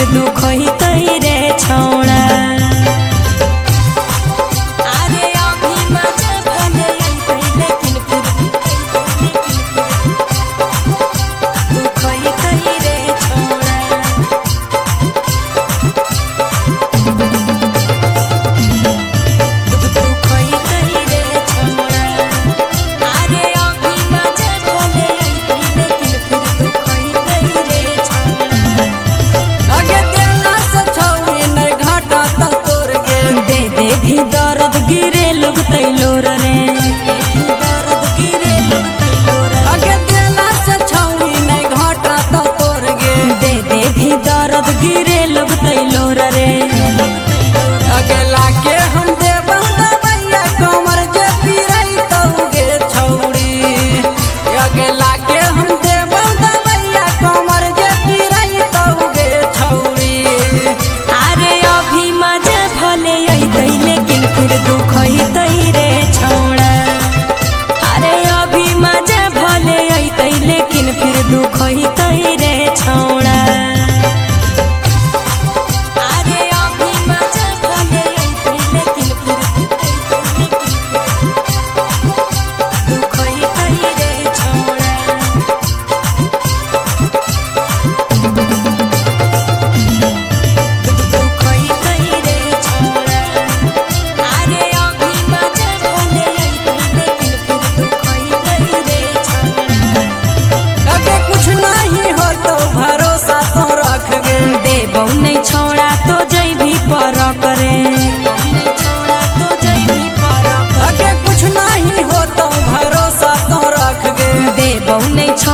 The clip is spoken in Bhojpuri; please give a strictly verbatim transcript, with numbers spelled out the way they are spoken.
फिर दुख ही तई रे छौड़ा। दर्द गिरे लोग तैलोर रे दर्द गिरे लोग तैलोर अगे देला से छौरी नहीं घाटा तो तोर गे दे दे भी दर्द गिरे लोग तैलोर रे अगे लाके हम दे बंदा भैया कमर जे पीरई तो गे छौरी अगे लाके हम दे बंदा भैया कमर जे पीरई तो गे छौरी। अरे अभी मजा भले आई दैले फिर दुख ही तई रे छौड़ा। अरे अभी मजा भले आई लेकिन फिर दुख ही तई रे छौड़ा। अरे अभी मजा भले आई लेकिन फिर दुख ही तई रे छौड़ा। नहीं छोड़ा तो जई भी पर करे छोड़ा तो जई भी पर अगे कुछ नहीं हो तो भरोसा तो रख गे दे बहु नहीं